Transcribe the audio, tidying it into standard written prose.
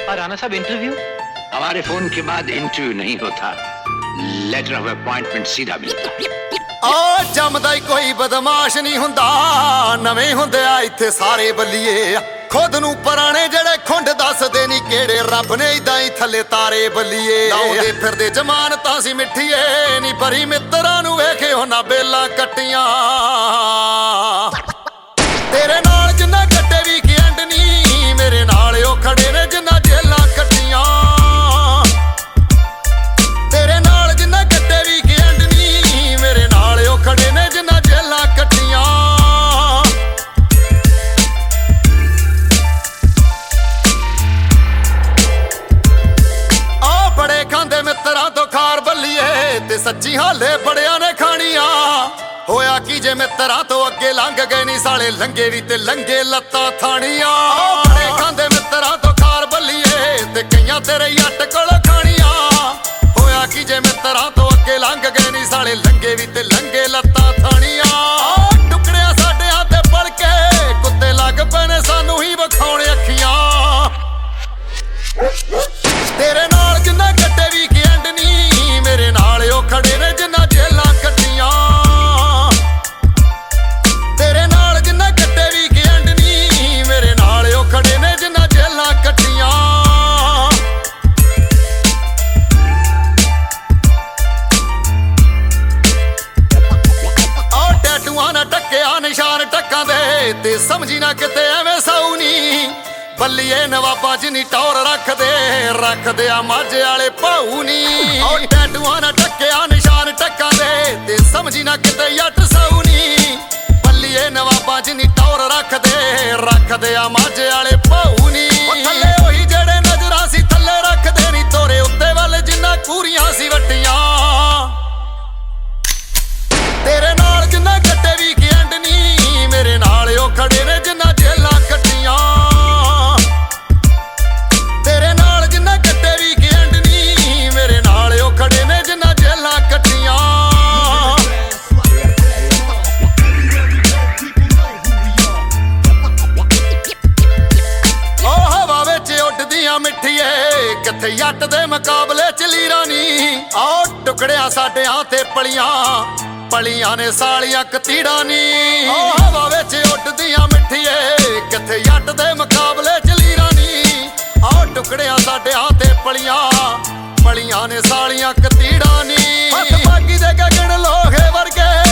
और राणा साहब इंटरव्यू? हमारे फोन के बाद इंटरव्यू नहीं होता, लेटर ऑफ अपॉइंटमेंट सीधा मिलता। आ जमदा ही कोई बदमाश नहीं हुंदा, नवे हुंदे आ इत्थे सारे बल्लिए। खुद नूं पुराने जड़े खुंड दसदे नी केड़े, रब ने इदां ही थल्ले तारे बल्लिए। लाउंदे फिरदे जमानतां सी मिठिए, नी बरी मित्तरां नूं वेखे होना बेलां कट्टियां। तेरे नाल जिन्ना कट्टे भी की एंड नी, मेरे नाल ओ खड़े ने जिन्ना जेलां कट्टियां। तेरे नाल जिन्ना कट्टे भी की एंड नी, मेरे नाल ओ खड़े ने जिन्ना जेलां कट्टियां। आ बड़े खांदे मित्तरां तो खार बल्लिए, ते सच्ची हाले बड़ियां ने खाणियां। होया की जे मित्तरां तो अगे लंघ गए नी साले, लंघे भी ते लंघे लत्तां थाणियां। बड़े खांदे मित्तरां तो खार बल्लिए, ते कईयां तेरे जट कोल खाणियां। होया की जे मित्तरां तो अगे लंघ गए नी साले, लंघे भी ते लंघे लत्तां थाणियां। टुकड़ियां साडे हाथे पड़ के कुत्ते लग पैने सानू ही विखाउण अखियां। तेरे नाल जिन्ना कट्टे भी की एंड नी, मेरे नाल ओ खड़े ने जिन्ना जेलां कट्टियां। तेरे नाल जिन्ना कट्टे भी की एंड नी, मेरे नाल ओ खड़े ने जिन्ना जेलां कट्टियां। आ टैटूआं ना टक्किया निशान टक्कां दे, ते समझी ना किते एवें साऊ नी। बल्लिए नवाबां च नी टौर रखदे आ माझे आले भाऊ नी। टैटूआं ना टक्किया निशान टक्कां दे, ते समझी ना किते जट साऊ नी। बल्लिए नवाबां च नी टौर रखदे आ माझे आले भाऊ नी। थल्ले ओही जेड़े नजरां सी थल्ले रखदे नी, तोरे उत्ते वल जिन्ना कूरियां सी वट्टियां। तेरे नाल जिन्ना कट्टे भी की एंड नी, मेरे नाल ओ खड़े ने जिन्ना जेलां कट्टियां। तेरे नाल जिन्ना कट्टे भी की एंड नी, मेरे नाल ओ खड़े ने जिन्ना जेलां कट्टियां। ओ हवा विच उड्डदियां मिठिए, किथे जट दे मुकाबले च लीरां नी। आओ टुकड़ियां साडियां ते पलियां, पलियां ने सालियां कतीड़ा नी। ओ हवा विच उड्डदियां मिठिए, किथे जट दे मुकाबले च लीरां नी। आओ टुकड़ियां साडियां ते पलियां, पलियां ने सालियां कतीड़ा नी। हत्थ बागी दे गगन लोहे वर्गे,